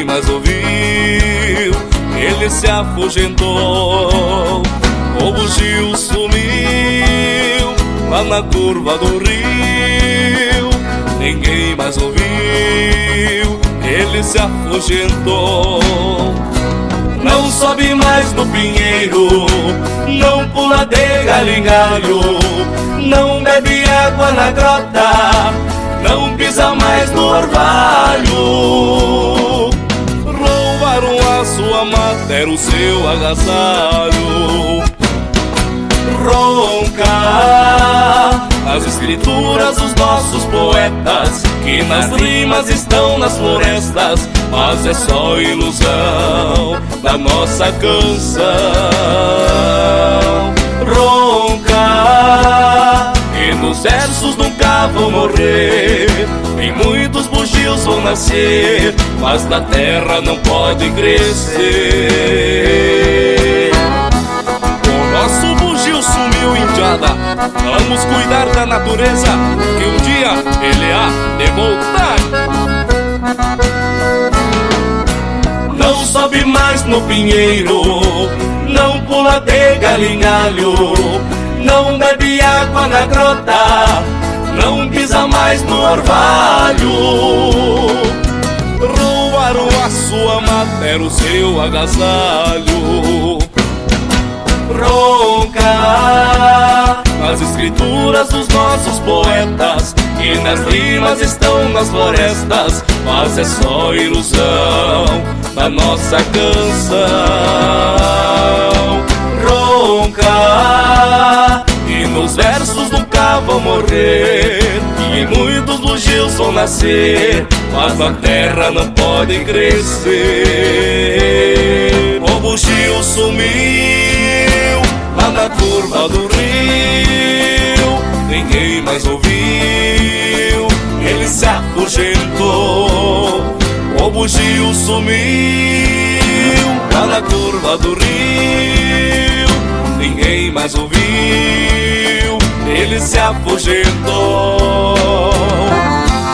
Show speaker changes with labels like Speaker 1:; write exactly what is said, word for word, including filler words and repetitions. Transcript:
Speaker 1: mais ouviu, ele se afugentou. O bugio sumiu lá na curva do rio, ninguém mais ouviu, ele se afugentou. Não sobe mais no pinheiro, não pula de galho em galho, não bebe água na grota, não pisa mais no orvalho. Roubaram a sua mata, era o seu agasalho. Ronca as escrituras dos nossos poetas, que nas rimas estão nas florestas, mas é só ilusão da nossa canção. Ronca e nos versos nunca vão morrer, em muitos bugios vão nascer, mas na terra não pode crescer. O nosso bugio sumiu, indiada, vamos cuidar da natureza, que um dia ele há de voltar. Não sobe mais no pinheiro, não pula de galho em galho, não bebe água na grota, não pisa mais no orvalho. Roubaram a sua mata, era o seu agasalho. Ronca as escrituras dos nossos poetas, que nas rimas estão nas florestas, mas é só ilusão da nossa canção. Ronca e nos versos nunca vão morrer, e em muitos bugios vão nascer, mas na terra não podem crescer. O bugio sumiu lá na curva do rio, ninguém mais ouviu, ele se afugentou. O bugio sumiu lá na curva do rio, ninguém mais ouviu, ele se afugentou.